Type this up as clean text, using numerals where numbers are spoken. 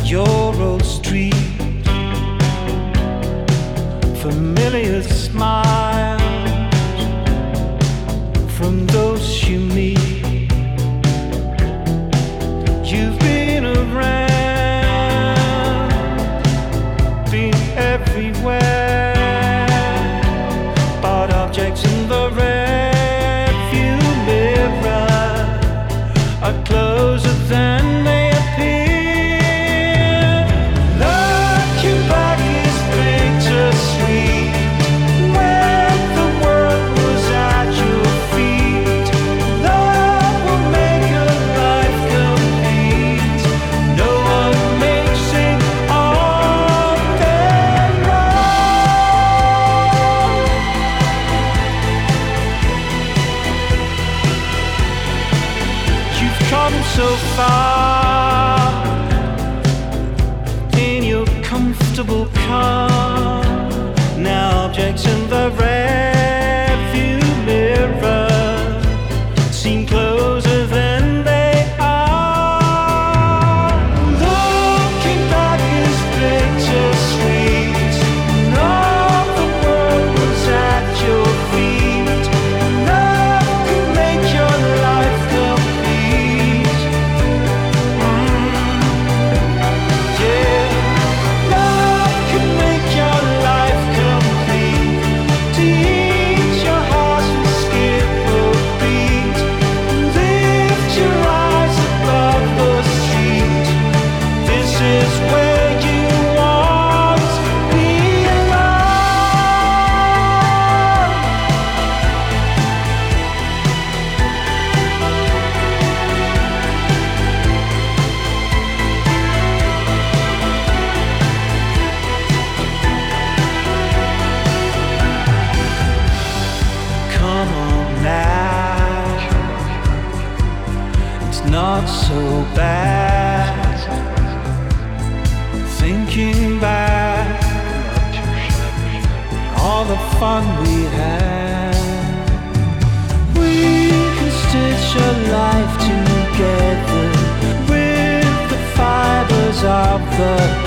your old street, familiar smiles from those you meet. You've been around, been everywhere, bought objects in the rearview mirror are closer than they appear. Looking back is bittersweet when the world was at your feet. Love will make your life complete. No one makes it all their own. You've come so far in your comfortable car. Now objects in the rearview mirror seem closer than they are. Looking back is bittersweet. All the world was at your feet. Love could make your life complete. Yeah, love could make your life complete. Teach your heart to skip a beat. Lift your eyes above the street. This is where you want to belong. Come on now, it's not so bad. Thinking back, all the fun we had. We can stitch a life together with the fibers of the